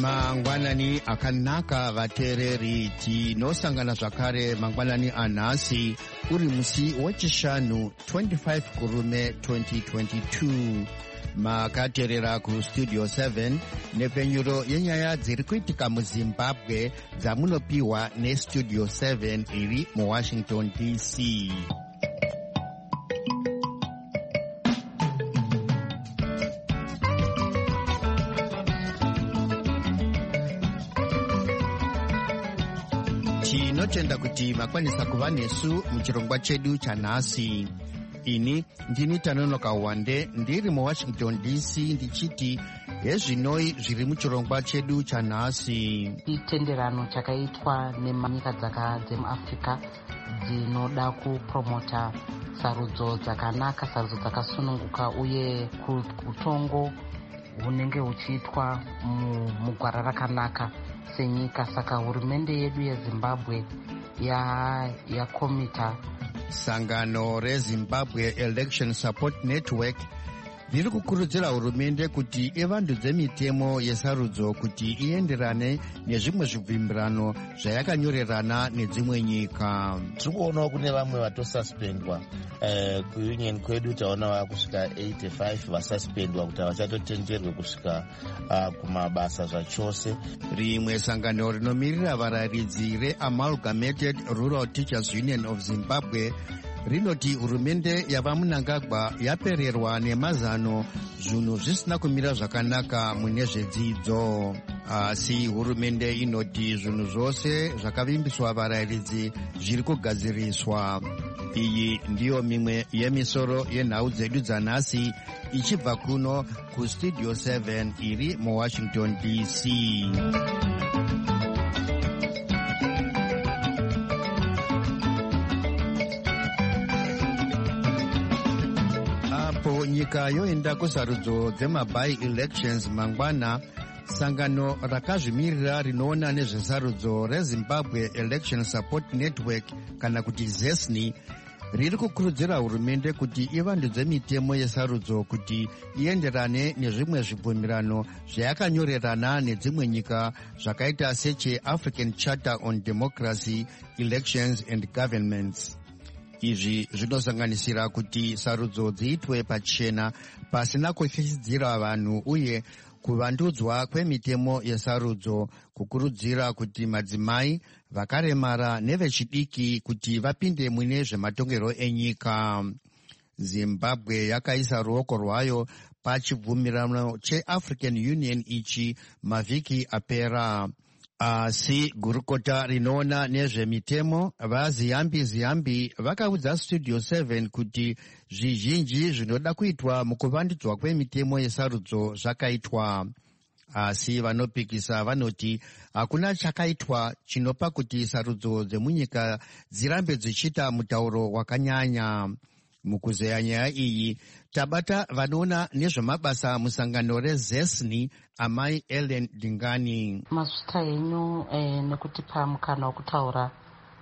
mangwanani akanaka vateereri, tinosangana zvakare mangwanani anhasi uri musi wechishanu 25 kurume 2022. makateerera kustudio 7 nepfenyuro yenyaya dziri kuitika muzimbabwe dzamunopiwa nestudio 7 iri muwashington dc. tinotenda kuti makwanisa kuva nesu muchirongwa chedu chanhasi. ini ndini Tanonoka Wande ndiri muwashington dc ndichiti hezvinoi zviri muchirongwa chedu chanhasi. chitenderano chakaitwa nemanyika dzemuafrica dzinoda kupromota sarudzo dzakanaka, sarudzo dzakasununguka uye utongo hunenge huchiitwa mugwara rakanaka senyika. Saka hurumende yedu yezimbabwe yakomita sangano rezimbabwe election support network riri kukurudzira hurumende kuti ivandudze mitemo yesarudzo kuti ienderane nezvimwe zvibvumirano zvayakanyorerana nedzimwe nyika. tiri kuonawo kune vamwe vatosuspendwa kuunion kwedu taona vakusvika 85 vasuspendwa kuti havachatotenderwe kusvika kumabasa zvachose. rimwe sangano rinomirira vararidzi reamalgamated rural teachers union of zimbabwe rinoti hurumende yava Mnangagwa yapererwa nemazano zvinhu zvisina kumira zvakanaka mune zvedzidzo. asi hurumende inoti zvinhu zvose zvakavimbiswa varayiridzi zviri kugadziriswa. iyi ndiyo mimwe yemisoro yenhau dzedu dzanhasi ichibva kuno kustudio 7 iri muwashington dc. nyika yoenda kusarudzo dzemabai elections mangwana. sangano rakazvimirira rinoona nezvesarudzo rezimbabwe election support network kana kuti zesni riri kukurudzira hurumende kuti ivandudze mitemo yesarudzo kuti ienderane nezvimwe zvibvumirano zvayakanyorerana nedzimwe nyika zvakaita secheafrican charter on democracy, elections and governments. izvi zvinosanganisira kuti sarudzo dziitwe pachena pasina kutyisidzira vanhu uye kuvandudzwa kwemitemo yesarudzo, kukurudzira kuti madzimai, vakaremara nevechidiki kuti vapinde mune zvematongerwo enyika. zimbabwe yakaisa ruoko rwayo pachibvumirano cheafrican union ichi mavhiki apera. asi gurukota rinoona nezvemitemo vaziyambi vakaudza studio 7 kuti zvizhinji zvinoda kuitwa mukuvandudzwa kwemitemo yesarudzo zvakaitwa. asi vanopikisa vanoti hakuna chakaitwa chinopa kuti sarudzo dzemunyika dzirambe dzichiita mutauro wakanyanya. mukuzeya nyaya iyi tabata vanoona nezvemabasa musangano rezesni amai Ellen Dingani. mazvita henyu nekutipa mukana wekutaura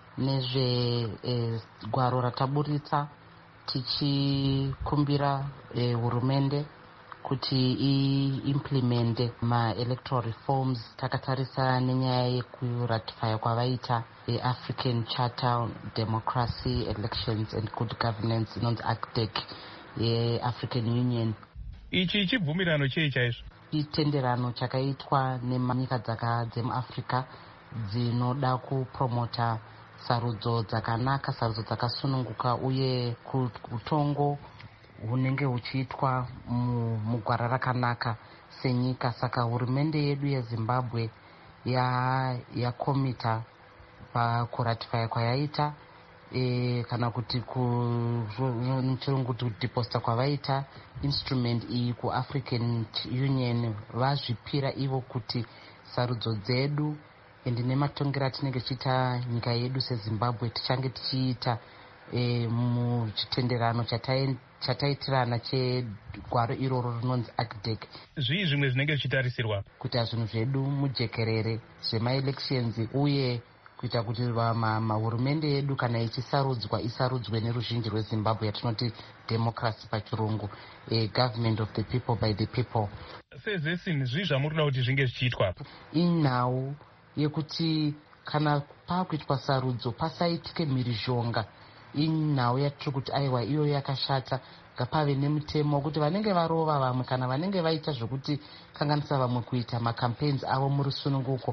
nezvegwaro rataburitsa tichikumbira hurumende kuti iimplemente ma-electoral reforms. takatarisa nenyaya yekuratifya kwavaita African Charter on Democracy, Elections and Good Governance inonzi ACDEC yeAfrican Union. ichi chibvumirano chei chaizvo? chitenderano chakaitwa nemanyika dzemuafrica dzinoda kupromota sarudzo dzakanaka, sarudzo dzakasununguka uye utongo hunenge huchiitwa mugwara rakanaka senyika. Saka hurumende yedu yezimbabwe yakomita pakuratifya kwayaita kana kuti muchirungu kudiposta kwavaita instrument iyi kuafrican union. vazvipira ivo kuti sarudzo dzedu ende nematongero atinenge tichiita nyika yedu sezimbabwe tichange tichiita muchitenderano chataitirana chegwaro iroro rinonzi ACDEC. zvii zvimwe zvinenge zvichitarisirwa? kuti zvinhu zvedu mujekerere zvemaelections uye kuita kuti mahurumende yedu kana ichisarudzwa isarudzwe neruzhinji rwezimbabwe yatinoti democracy pachirungu, government of the people by the people. Sezesini zvii zvamurikuda kuti zvinge zvichiitwa? Inhau yekuti kana pakuitwa sarudzo pasaitike mhirizhonga. Inhau yatiri kuti aiwa iyo yakashata, ngapave nemutemo wekuti vanenge varova vamwe kana vanenge vaita zvokuti kanganisa vamwe kuita macampaigns avo murusununguko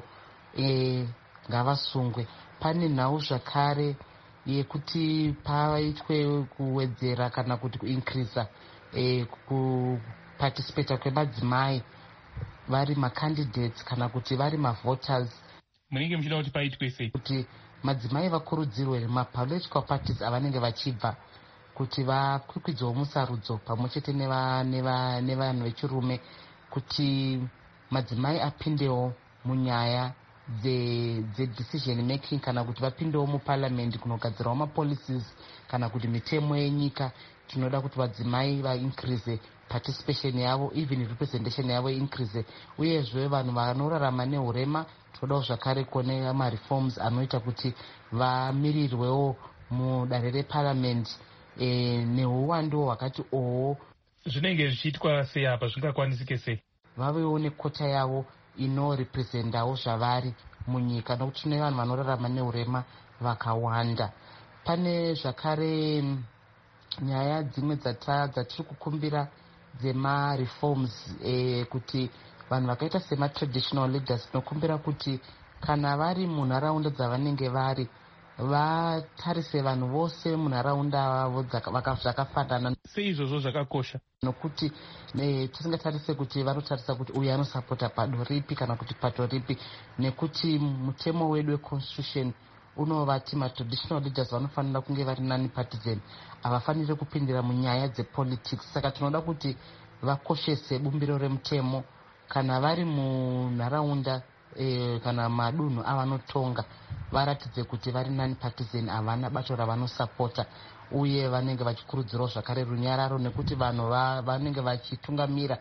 ngavasungwe. Pane nhau zvakare yekuti paitwe kuwedzera kana kuti kuinkrisa kuparticipata kwemadzimai vari macandidates kana kuti vari mavoters. Munenge muchida kuti paitwe sei? Kuti madzimai vakurudzirwe mapolitical parties avanenge vachibva kuti vakwikwidzwewo musarudzo pamwe chete nevanhu vechirume, kuti madzimai apindewo munyaya decision making kana kuti vapindewo muparliament kunogadzirawo mapolicies kana kuti mitemo yenyika. Tinoda kuti vadzimai vaincrease participation yavo, even representation yavo increase. Uyezve vanhu vanorarama neurema todawo zvakare kuone mareforms anoita kuti vamirirwewo mudare reparliament neuwandu hwakati oho. Zvinenge zvichiitwa sei apa? Zvingakwanisike sei? Vavewo nekota yavo inorepresentawo zvavari munyika, nokuti tine vanhu vanorarama neurema vakawanda. Pane zvakare nyaya dzimwe dzatiri kukumbira dzemareforms kuti vanhu vakaita sematraditional leaders tinokumbira kuti kana vari munharaunda dzavanenge vari vatarise vanhu vose munharaunda vavo zvakafanana. Sei izvozvo zvakakosha? Nokuti tisingatarise kuti vanotarisa kuti uyu anosapota pado ripi kana kuti pato ripi, nekuti mutemo wedu weconstitution unovati matraditional leaders vanofanira kunge vari nani partisan, havafaniri kupindira munyaya dzepolitics. Saka tinoda kuti vakoshese bumbiro remutemo kana vari munharaunda kana madunhu avanotonga, varatidze kuti vari nani partisan, havana bato ravanosapota, uye vanenge vachikurudzirawo zvakare runyararo, nekuti vanhu vanenge vachitungamira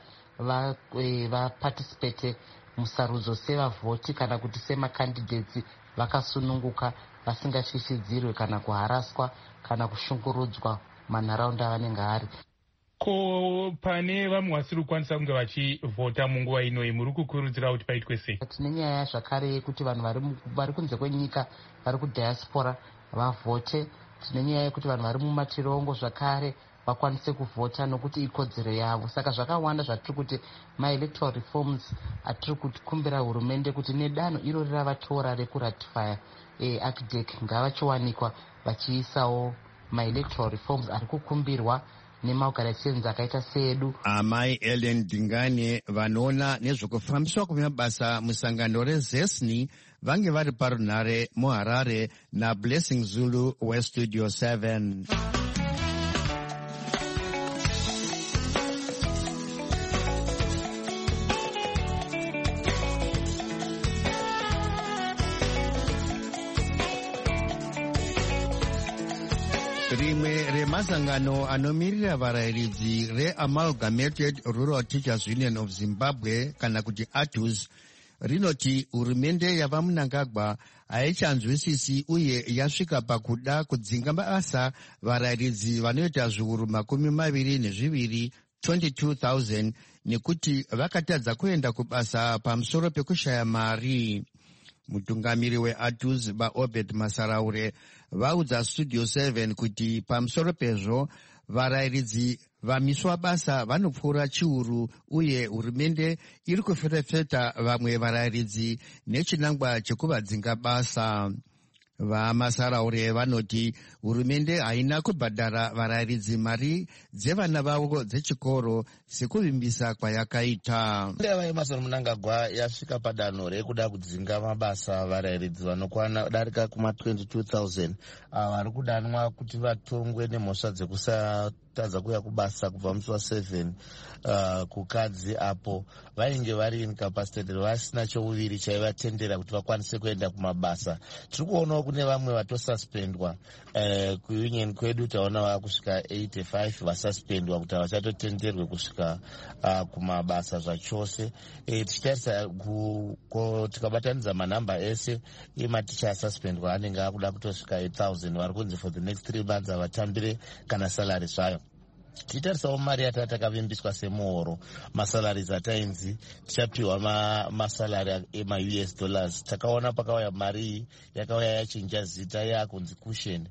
vaparticipate musarudzo sevavhoti kana kuti semacandidates vakasununguka, vasingashishidzirwe kana kuharaswa kana kushungurudzwa manharaunda avanenge ari. Ko pane vamwe vasiri kukwanisa kunge vachivhota munguva inoyi, muri kukurudzira kuti paitwe sei? Tine nyaya zvakare yekuti vanhu vari kunze kwenyika vari kudiaspora vavhote. Tine nyaya yekuti vanhu vari mumatirongo zvakare vakwanise kuvhota, nokuti ikodzero yavo. Saka zvakawanda zvatiri kuti maelectoral reforms atiri kukumbira hurumende kuti nedanho iro riravatora rekuratifya ACDEC ngavachiwanikwa vachiisawo maelectoral reforms ari kukumbirwa nemaorganizations akaita seedu. Amai Ellen Dingane vanoona nezvokufambiswa kwemabasa musangano rezesni vange vari parunhare muHarare naBlessing Zulu weStudio 7. Rimwe remasangano anomirira varayiridzi reAmalgamated Rural Teachers Union of Zimbabwe kana kuti ATUZ rinoti hurumende yavaMnangagwa haichanzwisisi uye yasvika pakuda kudzinga basa varayiridzi vanoita zviuru 22 22,000 nekuti vakatadza kuenda kubasa pamusoro pekushaya mari. Mutungamiri weATUZ vaObed Masaraure vaudza Studio 7 kuti pamusoro pezvo varayiridzi vamiswa basa vanopfuura chiuru uye hurumende iri kufetefeta vamwe varayiridzi nechinangwa chekuvadzinga basa. VaMasaraure vanoti hurumende haina kubhadhara varayiridzi mari dzevana vavo dzechikoro sekuvimbisa kwayakaita. Ndeva yeMason Mnangagwa yasvika padanho rekuda kudzinga mabasa varayiridzi vanokwana darika kuma 22,000 vari kudanwa kuti vatongwe nemhosva kutadza kuuya kubasa kubva musi wa7 kukadzi apo vainge vari incapacitated, vasina chouviri chaivatendera kuti vakwanise kuenda kumabasa. Tiri kuonawo kune vamwe vatosuspendwa kuunion kwedu, taona vakusvika 85 vasuspendwa kuti havachatotenderwe kusvika kumabasa zvachose. Tichitarisa tikabatanidza manhamba ese ematicha asuspendwa anenge akuda kutosvika 8000 vari kunzi for the next 3 months havatambire kana salari zvayo. Tichitarisawo mari yatakavimbiswa semuhoro, masalaries atainzi tichapiwa masalari ema-US dollars. Takaona pakauya mari yakauya yachinja zita yakunzi cushion.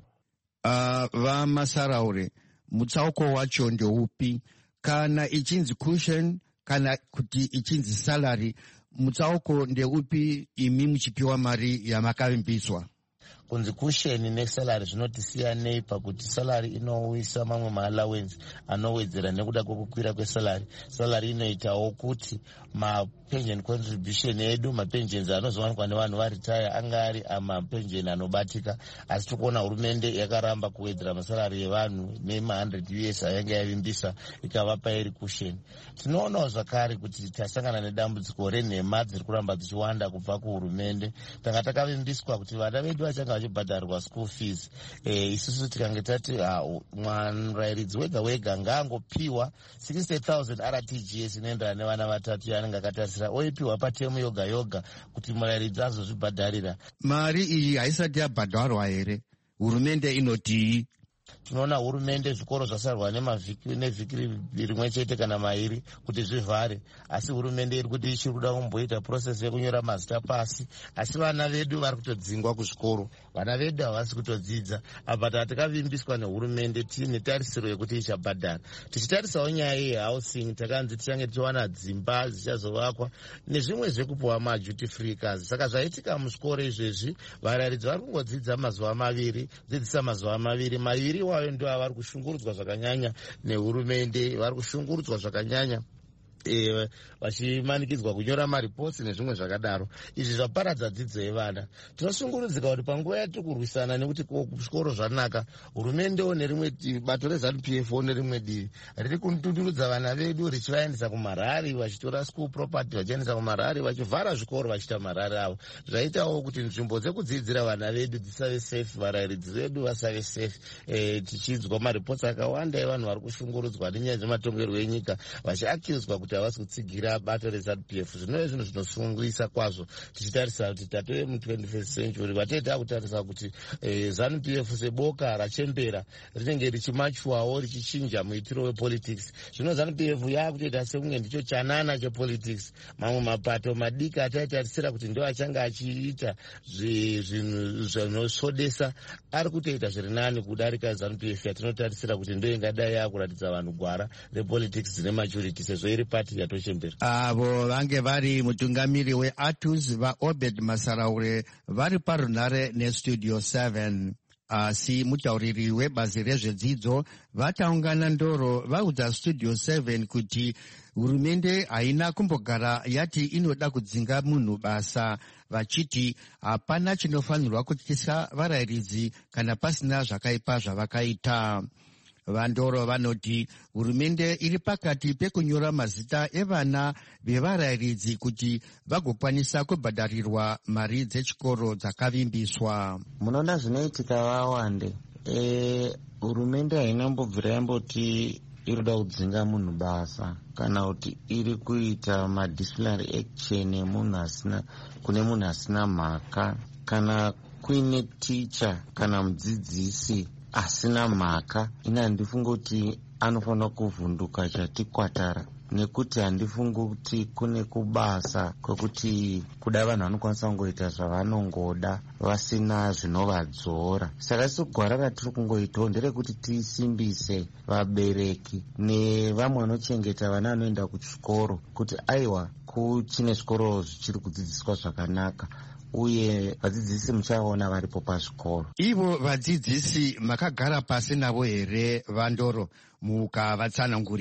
Vamasaraure, mutsauko wacho ndeupi? Kana ichinzi cushion kana kuti ichinzi salary, mutsauko ndeupi imi muchipiwa mari yamakavimbiswa? Kunzi cushion nesalary zvinotisiyanei pakuti salary inowisa mamwe maallowance anowedzera nekuda kwekukwira kwesalary. Salary inoitawo kuti mapension contribution edu, mapensions anozowanikwa nevanhu varetire anga ari amapension anobatika, asi tikuona hurumende yakaramba kuwedzera masalary evanhu nema100 US ayanga yavimbisa ikavapa iri cushion. Tinoonawo zvakare kuti tasangana nedambudziko renhema dziri kuramba dzichiwanda kubva kuhurumende. Tanga takavimbiswa kuti vana vedu vachanga vachibhadharwa school fees. Isusu tikange tati murairidzi wega wega ngaangopiwa 60,000 RTGS inoenderana nevana vatatu yanenge akatarisira, oipiwa patemu yoga yoga kuti murairidzi azozvibhadharira. Mari iyi haisati yabhadharwa here? Hurumende inotii? Tinoona hurumende zvikoro zvasarwa nevhiki rimwe chete kana mairi kuti zvivhare, asi hurumende iri kuti ichiri kuda kumboita process yekunyora mazita pasi, asi vana vedu vari kutodzingwa kuzvikoro, vana vedu havasi kutodzidza. Apa takavimbiswa nehurumende tiine tarisiro yekuti ichabhadhara. Tichitarisawo nyaya yehousing, takanzi tichange tichiwana dzimba dzichazovakwa nezvimwe zvekupuwa maduty free cars. Saka zvaitika muzvikoro izvezvi, varairidzi vari kungodzidza mazuva maviri, dzidzisa mazuva maviri wayo ndio vari kushungurudzwa zvakanyanya nehurumende, vari kushungurudzwa zvakanyanya vachimanikidzwa kunyora maripotsi nezvimwe zvakadaro. Izvi zvaparadza dzidzo yevana. Tinoshungurudzika kuti panguva yatiri kurwisana nekuti kuzvikoro zvanaka, hurumendewo nerimwe bato reZANU-PF nerimwe divi riri kutundurudza vana vedu richivaendesa kumarari, vachitora school property vachiendesa kumarari, vachivhara zvikoro vachiita marari avo. Zvaitawo kuti nzvimbo dzekudzidzira vana vedu dzisave safe, varairidzi vedu vasave safe. Tichinzwa maripotsi akawanda evanhu vari kushungurudzwa nenyaya dzematongerwo enyika vachiakiudzwa kuti havasi kutsigira bato reZANU-PF. Zvinove zvinhu zvinosungurisa kwazvo tichitarisa kuti tatove mu21st century. Vatete takutarisa kuti ZANU-PF seboka rachembera rinenge richimachuwawo richichinja muitiro wepolitics. Zvino ZANU-PF yakutoita sekunge ndicho chanana chepolitics. Mamwe mapato madiki ataitarisira kuti ndio achanga achiita zvinhu zvinosodesa ari kutoita zviri nani kudarika ZANU-PF yatinotarisira kuti ndio ingadai yakuratidza vanhu gwara repolitics dzine maturity, sezvo iri pati yatochembera. Avo vange vari mutungamiri weATUS vaObed Masaraure vari parunhare neStudio 7. Asi mutauriri webazi rezvedzidzo vataungana ndoro vaudza Studio 7 kuti hurumende haina kumbogara yati inoda kudzinga munhu basa, vachiti hapana chinofanirwa kutyisa varairidzi kana pasina zvakaipa zvavakaita. Vandoro vanoti hurumende iri pakati pekunyora mazita evana vevarairidzi kuti vagokwanisa kubhadharirwa mari dzechikoro dzakavimbiswa. Munoda zvinoitika vawande. Hurumende haina mbobvira yamboti iri kuda kudzinga munhu basa kana kuti iri kuita madisciplinary action kune munhu asina mhaka, kana kuine ticha kana mudzidzisi asina mhaka. Ina handifunga kuti anofanira kuvhunduka chatikwatara, nekuti handifunga kuti kune kubasa kwekuti kuda vanhu vanokwanisa kungoita zvavanongoda vasina zvinovadzora. Saka isi gwara ratiri kungoitawo nderekuti tisimbise vabereki nevamwe vanochengeta vana vanoenda kuchikoro kuti aiwa kuchine zvikoro zvichiri kudzidziswa zvakanaka, uye vadzidzisi muchaona varipo pazvikoro. Ivo vadzidzisi makagara pasi navo here Vandoro mukavatsanangurira?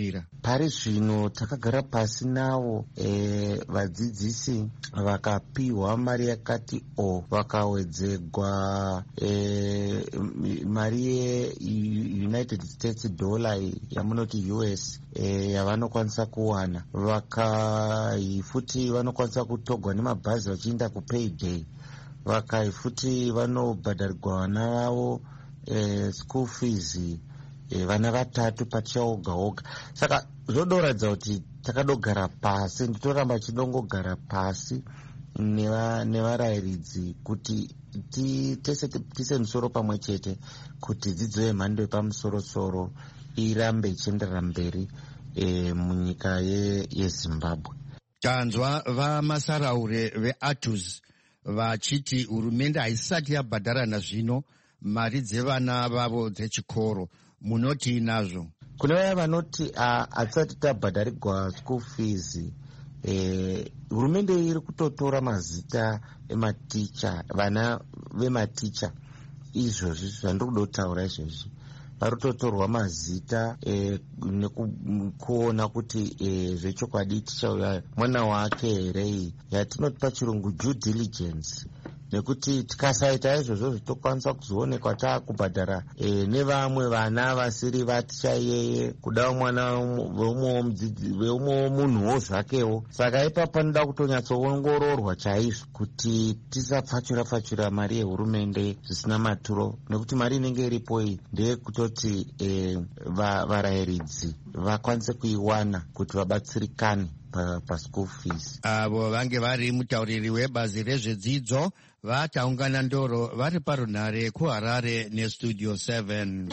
pari zvino takagara pasi navo vadzidzisi vakapiwa mari yakati vakawedzegwa mari yeUnited States dollar yamunoti US yavanokwanisa kuwana, futi vanokwanisa kutogwa nemabhazi vachienda kupayday, futi vanobhadharirwa vana vavo school fees vana vatatu pachaoga oga. Saka zvodoratidza kuti takadogara pasi, nditoramba chidongogara pasi nevarayiridzi kuti tise musoro pamwe chete kuti dzidzo yemhando yepamusoro-soro irambe ichienderera mberi munyika yeZimbabwe. Tanzwa vamasaraure veATUS vachiti hurumende haisati yabhadhara nazvino mari dzevana vavo dzechikoro. Munoti nazvo? Kune vaya vanoti hatisati tabhadharirwa school fees, hurumende iri kutotora mazita ematicha, vana vematicha. Izvozvi zvandiri kuda kutaura izvozvi, vari kutotorwa mazita nekuona kuti zvechokwadi tichauya mwana wake here, yatinoti pachirungu due diligence. Nekuti tikasaita izvozvo zvitokwanisa kuzoonekwa taakubhadhara nevamwe vana vasiri vaticha iyeye, kuda mwana veumwewo munhuwo zvakewo. Saka ipapo panoda kutonyatsoongororwa chaizvo kuti tisapfachura mari yehurumende zvisina maturo, nekuti mari inenge iripo iyi ndeyekutoti varayiridzi vakwanise kuiwana kuti vabatsirikane paschool fees. Avo vange vari mutauriri webazi rezvedzidzo vataungana ndoro vari parunhare kuHarare neStudio 7.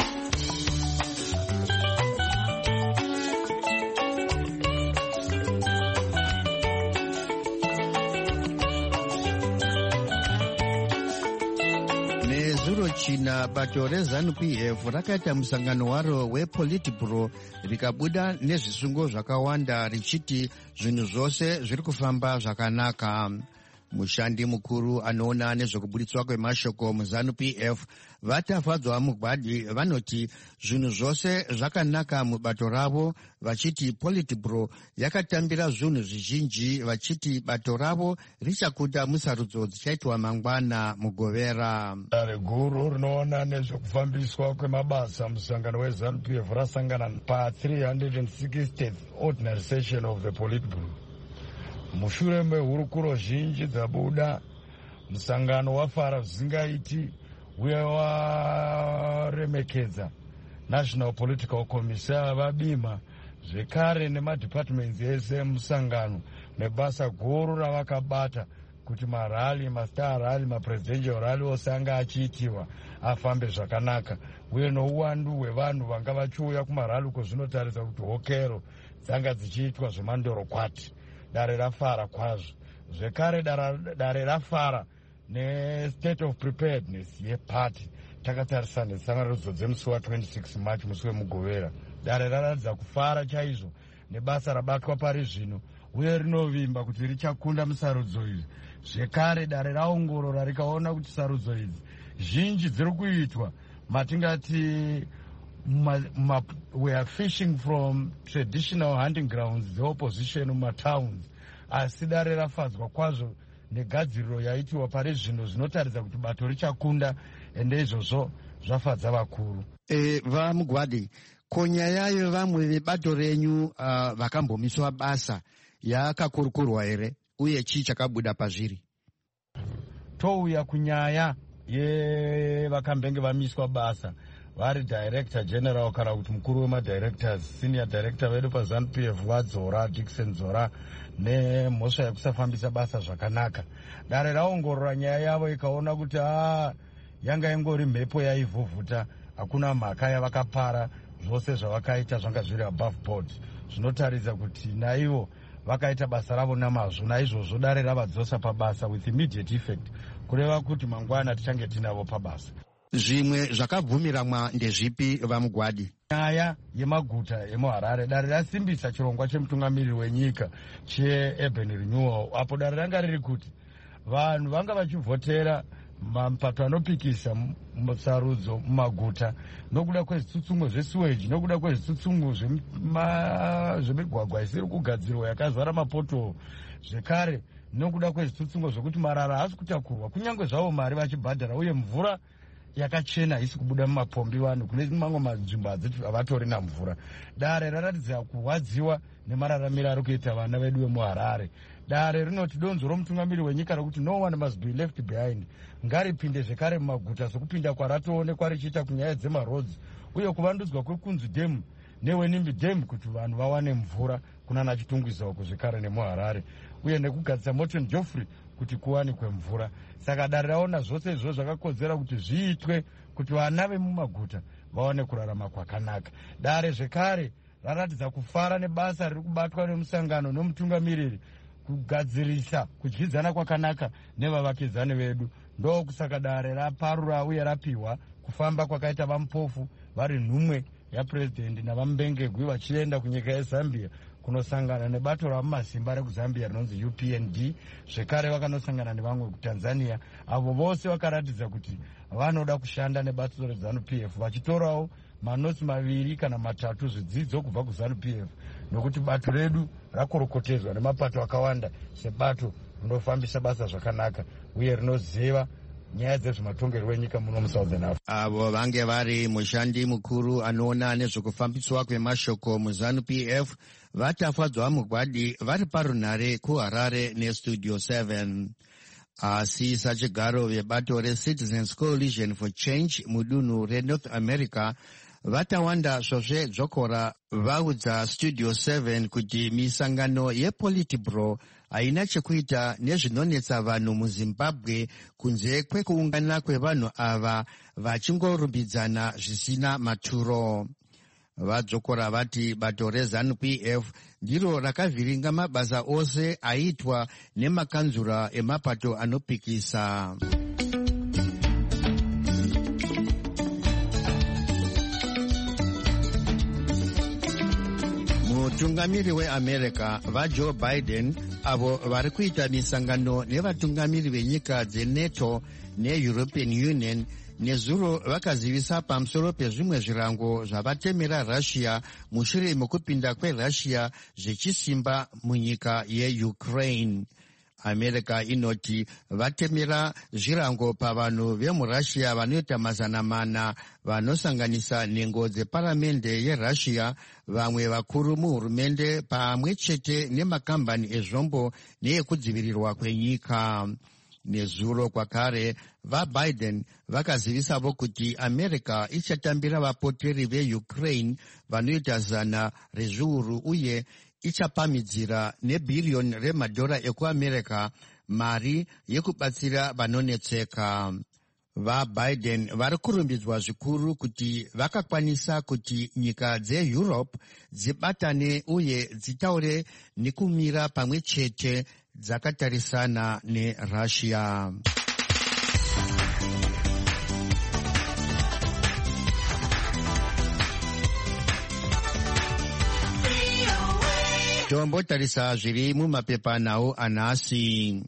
Nezuro china bato reZANU-PF rakaita musangano waro wePolitburo rikabuda nezvisungo zvakawanda richiti zvinhu zvose zviri kufamba zvakanaka. Mushandi mukuru anoona nezvekubuditswa kwemashoko muZANU-PF vatafadzwa Mugwadi vanoti zvinhu zvose zvakanaka mubato ravo, vachiti Politburo yakatambira zvinhu zvizhinji, vachiti bato ravo richakuda musarudzo dzichaitwa mangwana mugovera. Dare guru rinoona nezvekufambiswa kwemabasa musangano weZANU-PF rasangana pa360th ordinary session of the Politburo. Mushure mehurukuro zhinji dzabuda, musangano wafara zvisingaiti uye waremekedza National Political Commission vabima zvekare nemadepartments ese emusangano nebasa guru ravakabata kuti marali, mastar rally, mapresidential rally ose anga achiitiwa afambe zvakanaka, uye nouwandu hwevanhu vanga vachiuya kumarali uko zvinotaridza kuti hokero dzanga dzichiitwa zvemandorokwati. Dare rafara kwazvo. Zvekare dare rafara ne-state of preparedness yeparty takatarisa netsangarudzo dzemusi wa26 March musi wemugovera. Dare raratidza kufara chaizvo nebasa rabatwa pari zvino uye rinovimba kuti richakunda musarudzo idzi. Zvekare dare raongorora rikaona kuti sarudzo idzi zhinji dziri kuitwa matingati we are fishing from traditional hunting grounds dzeopposition mumatowns, asi dare rafadzwa kwazvo negadziriro yaitiwa pari zvino zvinotaridza kuti bato richakunda, ende izvozvo zvafadza vakuru. Vamugwadi, konyaya yevamwe vebato renyu vakambomiswa basa yakakurukurwa here, uye chii chakabuda pazviri? Touya kunyaya yevakambenge vamiswa basa vari director general kana kuti mukuru wemadirectors, senior director vedu paZANU-PF vaDzora, Dickson Dzora, nemhosva yekusafambisa basa zvakanaka. Dare raongorora nyaya yavo ikaona kuti yanga ingori mhepo yaivhuvhuta, hakuna mhaka yavakapara, zvose zvavakaita zvanga zviri above board. Zvinotaridza kuti naivo vakaita basa ravo namazvo, naizvozvo dare ravadzosa pabasa with immediate effect, kureva kuti mangwana tichange tinavo pabasa. Zvimwe zvakabvumiramwa ndezvipi Vamugwadi? Nyaya yemaguta emuHarare, dare rasimbisa chirongwa chemutungamiriri wenyika cheUrban Renewal, apo dare ranga riri kuti vanhu vanga vachivhotera mapato anopikisa musarudzo mumaguta nokuda kwezvitsutsungo zvesiweji, nokuda kwezvitsutsungo zvemigwagwa isiri kugadzirwa yakazara mapoto, zvekare nokuda kwezvitsutsungo zvokuti marara haasi kutakurwa kunyange zvavo mari vachibhadhara, uye mvura yakachena isi kubuda mumapombi vanhu. Kune mamwe manzvimbo havatori namvura. Dare raratidza kurwadziwa nemararamiro ari kuita vana vedu vemuHarare. Dare rinoti donzo romutungamiri wenyika rokuti no one must be left behind ngaripinde zvekare mumaguta sokupinda kwaratoonekwa richiita kunyaya dzemarodzi, uye kuvandudzwa kwekunzi dhemu newenimbi dhemu kuti vanhu vawane mvura kunana Chitungwiza uko zvekare nemuHarare, uye nekugadzisa Morton Joffrey kuti kuwanikwe mvura. Saka dare raona zvose izvo zvakakodzera kuti zviitwe kuti vana vemumaguta vaone kurarama kwakanaka. Dare zvekare raratidza kufara nebasa riri kubatwa nemusangano nomutungamiriri kugadzirisa kudyidzana kwakanaka nevavakidzani vedu. Ndokusaka dare raparura uye rapiwa kufamba kwakaita vamupofu vari nhumwe yapurezidendi navamubengegwi vachienda kunyika yeZambia kunosangana nebato ramumasimba rekuZambia rinonzi UPND. Zvekare vakanosangana nevamwe kuTanzania, avo vose vakaratidza kuti vanoda kushanda nebato reZANU-PF vachitorawo manotsi 2 kana 3 zvidzidzo kubva kuZANU-PF, nokuti bato redu rakorokotedzwa nemapato akawanda sebato rinofambisa basa zvakanaka uye rinoziva nyaya dzezvematongerwo enyika muno muSouthern Africa. Avo vange vari mushandi mukuru anoona nezvekufambiswa kwemashoko muZANU-PF vatafadzwa mugwadi vari parunhare kuHarare neStudio 7. Asi sachigaro vebato reCitizens Coalition for Change mudunhu reNorth America vatawanda svozve dzokora vaudza Studio 7 kuti misangano yePolitburo haina chekuita nezvinonetsa vanhu muZimbabwe kunze kwekuungana kwevanhu ava vachingorumbidzana zvisina maturo. Vadzokora vati bato reZANU-PF ndiro rakavhiringa mabasa ose aitwa nemakanzura emapato anopikisa. Mutungamiri weAmerica vaJoe Biden avo vari kuita misangano nevatungamiri venyika dzeNATO neEuropean Union nezuro vakazivisa pamusoro pezvimwe zvirango zvavatemera Russia mushure mekupinda kweRussia zvechisimba munyika yeUkraine. America inoti vatemera zvirango pavanhu vemuRussia vanoita 400 vanosanganisa nhengo dzeparamende yeRussia, vamwe vakuru muhurumende pamwe chete nemakambani ezvombo neekudzivirirwa kwenyika. Nezuro kwakare vaBiden vakazivisavo kuti America ichatambira vapoteri veUkraine vanoita 100 rezviuru uye ichapamidzira nebhiriyoni remadhora ekuAmerica mari yekubatsira vanonetseka. VaBiden vari kurumbidzwa zvikuru kuti vakakwanisa kuti nyika dzeEurope dzibatane uye dzitaure nekumira pamwe chete dzakatarisana neRussia. Tombotarisa zviri mumapepa nawo anhasi.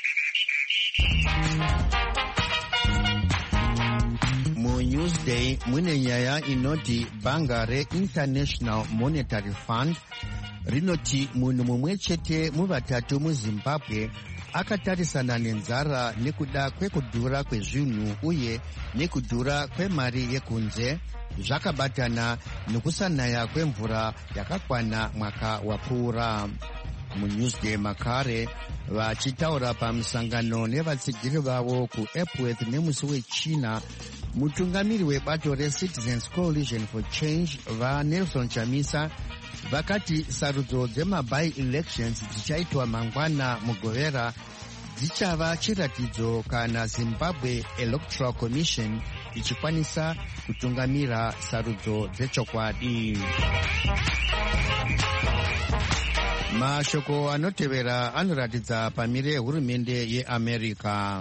MuNewsday mune nyaya inoti bhanga reInternational Monetary Fund rinoti munhu mumwe chete muvatatu muZimbabwe akatarisana nenzara nekuda kwekudhura kwezvinhu uye nekudhura kwemari yekunze zvakabatana nekusanaya kwemvura yakakwana mwaka wapfuura. MuNewsday makare vachitaura pamusangano nevatsigiri vavo kuEpworth nemusi weChina, mutungamiri webato reCitizens Coalition for Change vaNelson Chamisa vakati sarudzo dzemabi-elections dzichaitwa mangwana mugovera dzichava chiratidzo kana Zimbabwe Electoral Commission ichikwanisa kutungamira sarudzo dzechokwadi. Mashoko anotevera anoratidza pamire yehurumende yeAmerica.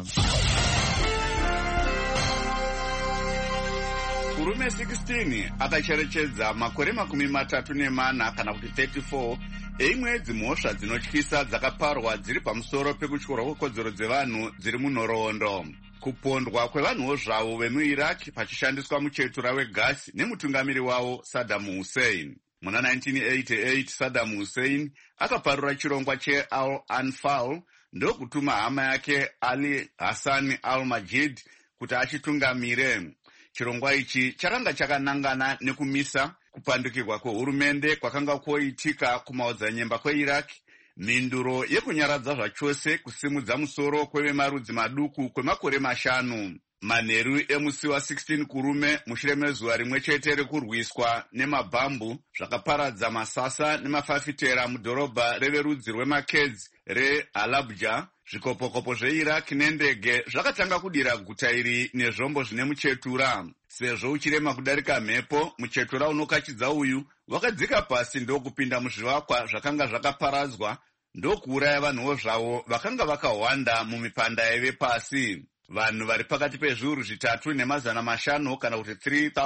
Kurume 16 akacherechedza makore 34 kana kuti 34 eimwe dzimhosva dzinotyisa dzakaparwa dziri pamusoro pekutyorwa kwekodzero dzevanhu dziri munhoroondo. kupondwa kwevanhuwo zvavo vemuiraq pachishandiswa muchetura wegasi nemutungamiri wavo Saddam Hussein. Muna 1988 Saddam Hussein akaparura chirongwa cheAl-Anfal ndokutuma hama yake Ali Hassan al-Majid kuti achitungamire. Chirongwa ichi chakanga chakanangana nekumisa kupandukirwa kwehurumende kwakanga kwoitika kumaodzanyemba kweIraq, mhinduro yekunyaradza zvachose kusimudza musoro kwevemarudzi maduku kwemakore 5. Manheru emusi wa16 kurume mushure mezuva rimwe chete rekurwiswa nemabhambu zvakaparadza masasa nemafafitera mudhorobha reverudzi rweMakedzi reHalabja, zvikopokopo zveIraq nendege zvakatanga kudira guta iri nezvombo zvine muchetura. Sezvo uchirema kudarika mhepo, muchetura unokachidza uyu wakadzika pasi ndokupinda muzvivakwa zvakanga zvakaparadzwa ndokuuraya vanhuwo zvavo vakanga vakahwanda mumipanda yaive pasi. Vanhu vari pakati pezviuru 3 nemazana 5 kana kuti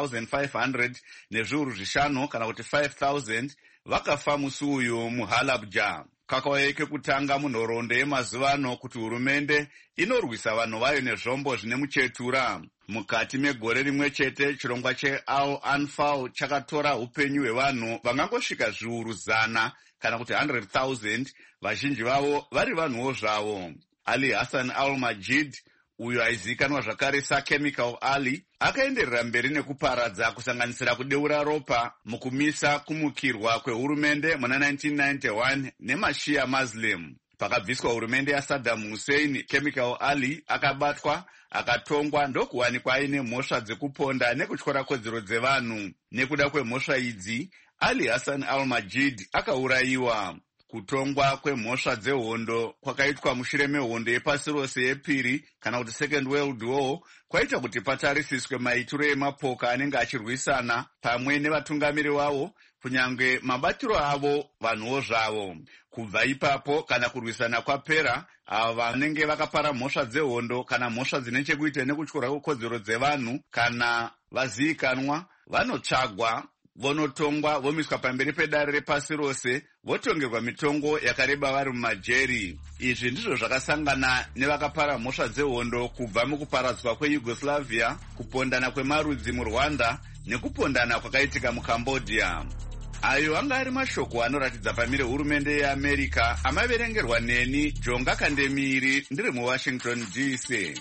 3,500 nezviuru 5 kana kuti 5,000 vakafa musi uyu muHalabja. Kakauya kekutanga munhoroondo yemazuva ano kuti hurumende inorwisa vanhu vayo nezvombo zvine muchetura. Mukati megore rimwe chete, chirongwa cheAl-Anfal chakatora upenyu hwevanhu vangangosvika zviuru 100 kana kuti 100,000, vazhinji vavo vari vanhuwo zvavo. Ali Hassan al-Majid, uyo aizikanwa zvakare saChemical Ali, akaenderera mberi nekuparadza kusanganisira kudeura ropa mukumisa kumukirwa kwehurumende muna 1991 nemashia Muslim. Pakabviswa hurumende yaSaddam Hussein, Chemical Ali akabatwa akatongwa ndokuwanikwa aine mhosva dzekuponda nekutyora kodzero dzevanhu. Nekuda kwemhosva idzi, Ali Hassan al-Majid akaurayiwa. Kutongwa kwemhosva dzehondo kwakaitwa mushure mehondo yepasi rose yepiri kana kuti Second World War kwaita kuti patarisiswe maitiro emapoka anenge achirwisana pamwe nevatungamiri vavo, kunyange mabatiro avo vanhuwo zvavo. Kubva ipapo kana kurwisana kwapera, ava vanenge vakapara mhosva dzehondo kana mhosva dzine chekuita nekutyora kodzero dzevanhu kana vazivikanwa vanotsvagwa, vonotongwa, vomiswa pamberi pedare repasi rose, votongerwa mitongo yakareba vari mumajeri. Izvi ndizvo zvakasangana nevakapara mhosva dzehondo kubva mukuparadzwa kweYugoslavia, kupondana kwemarudzi muRwanda nekupondana kwakaitika muCambodia. Ayo anga ari mashoko anoratidza pamire hurumende yeAmerica, amaverengerwa neni Jonga Kandemiri, ndiri muWashington DC.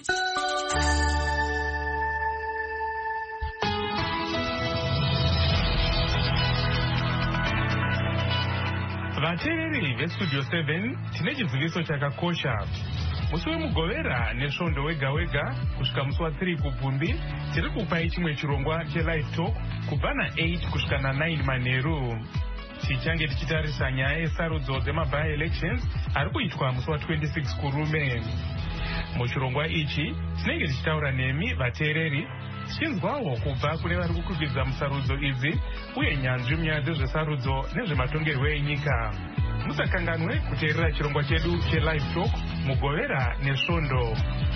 Vateereri veStudio 7 tine chiziviso chakakosha. Musi wemugovera nesvondo wega wega kusvika musi wa3 kubvumbi tiri kupai chimwe chirongwa cheLive Talk kubva na8 kusvika na9 manheru. Tichange tichitarisa nyaya yesarudzo dzemaby elections ari kuitwa musi wa26 kurume. Muchirongwa ichi tinenge tichitaura nemi vateereri, tichinzwawo kubva kune vari kukwikwidzwa musarudzo idzi uye nyanzvi munyaya dzezvesarudzo nezvematongerwo enyika. Musakanganwe kuteerera chirongwa chedu cheLive Talk mugovera nesvondo.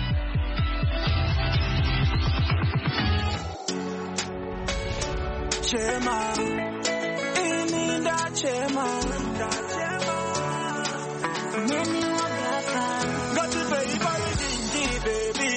Chema, ininda chema, many wagasa, got to pay for it, baby.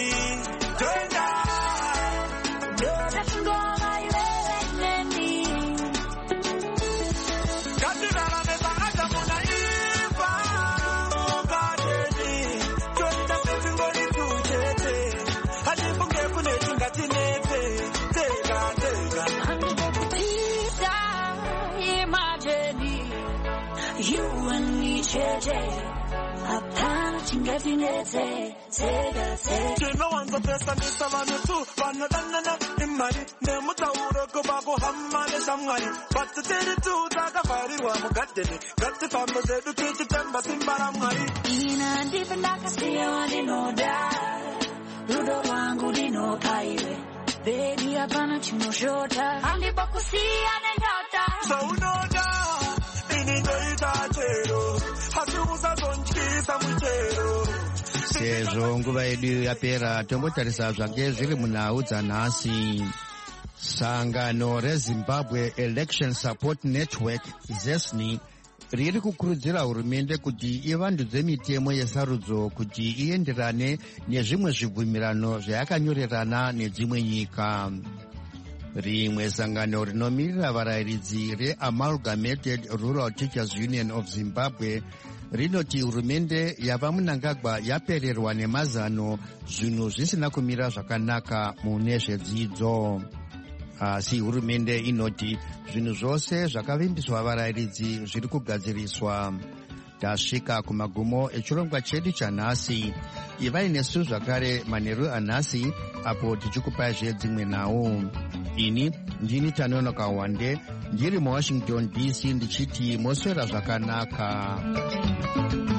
Chinowanza pesa nisa vanu tu vanodanana imari nemutauro kuba kuhama neshamwari vatitiri tu takavharirwa mugadheni ngatifambe zedu tichitemba simba ramwari. Ina ndipe ndakasiyewa ndinoda rudo rwangu rinopaiwe bebi hapana chinoshota handipo kusiya nenyota saunoda ini ndoita chero hasi usazontyisa muchero. Sezvo nguva yedu yapera, tombotarisa zvange zviri munhau dzanhasi. Sangano reZimbabwe Election Support Network ZESNI riri kukurudzira hurumende kuti ivandudze mitemo yesarudzo kuti ienderane nezvimwe zvibvumirano zvayakanyorerana nedzimwe nyika. Rimwe sangano rinomirira varayiridzi reAmalgamated Rural Teachers Union of Zimbabwe rinoti hurumende yava Mnangagwa yapererwa nemazano zvinhu zvisina kumira zvakanaka mune zvedzidzo. Asi hurumende inoti zvinhu zvose zvakavimbiswa varayiridzi zviri kugadziriswa. Tasvika kumagumo echirongwa chedu chanhasi. Ivai nesu zvakare manheru anhasi apo tichikupai dzimwe nhau. Ini ndini Tanonoka Wande ndiri muWashington DC ndichiti moswera zvakanaka.